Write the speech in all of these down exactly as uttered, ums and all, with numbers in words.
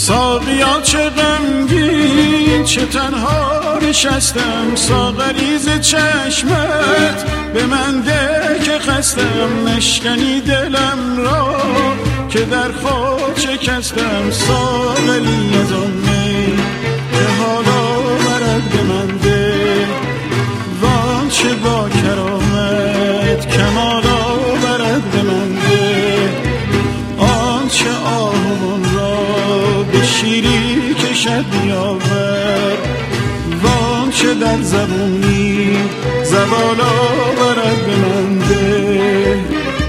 ساقیا چه غمگین چه تنها نشستم، ساغری ز چشمت به من ده که خستم، نشکنی دلم را که در خود شکستم. ساغری از آن می که حالا برد به من ده، وان چه با کرامت کمالا برد به من ده، آن چه آهمان را به شیری کشد بیاور، وان چه در زبونی زبالا برد به من ده.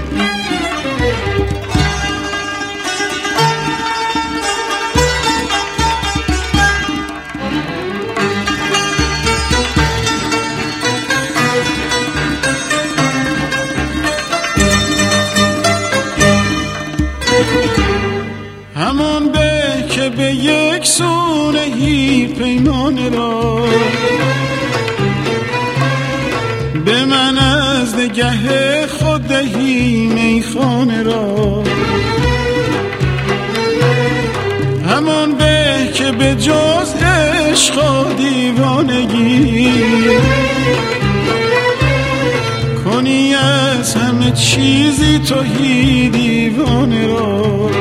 همان به که به یک سونهی پیمان را، به من از نگه خود دهی میخانه را. همان به که به جز عشق و دیوانگی، کنی از همه چیزی توهی دیوانه را.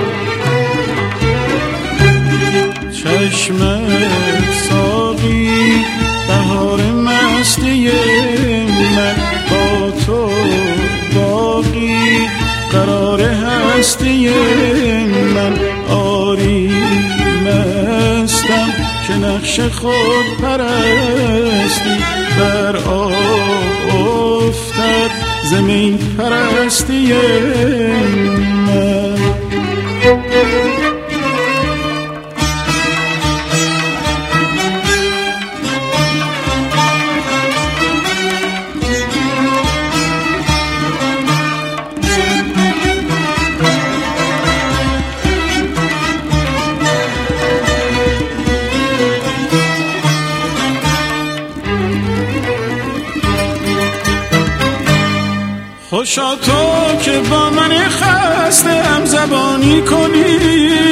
چشمت ساقی بهار مستی من، با تو باقی قرار هستی من. آری مستم که نقش خود پرستی، بر آب افتد زمین پرستی من. خوشا تو که با من خسته هم زبانی کنی،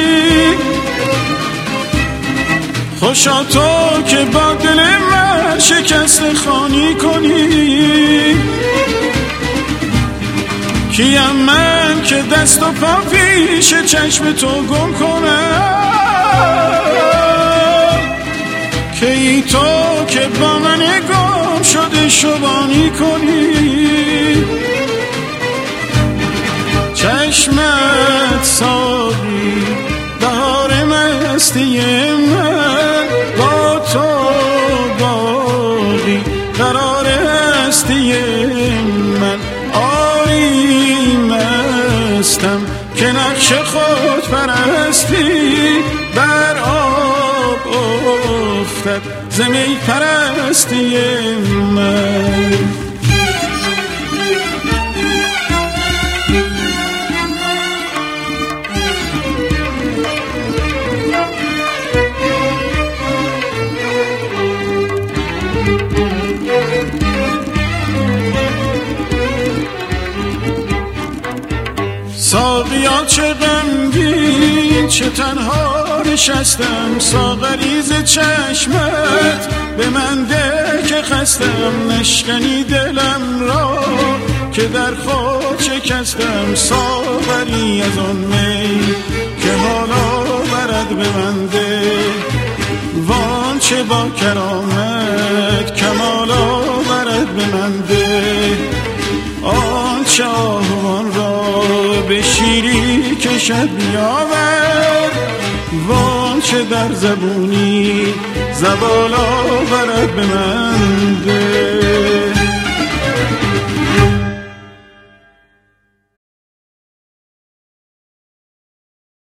خوشا تو که با دل من شکست خانی کنی. کیم من که دست و پا پیش چشم تو گم کنم، که ای تو که با من گم شده شبانی کنی. چشمت ساقی بهار مستی من، با تو باقی قرار هستی من. آری مستم که نقش خود پرستی، بر آب افتد زمی پرستی من. ساقیا چه غمگین چه تنها نشستم، ساغری ز چشمت به من ده که خستم، نشکنی دلم را که در خود شکستم. ساغری از آن می که حالا برد به من ده، وان چه با کرامت کمالا برد به من ده، آن چه آهوان را به شیری کشد بیاور، وان چه در زبونی زبالا برد به من ده.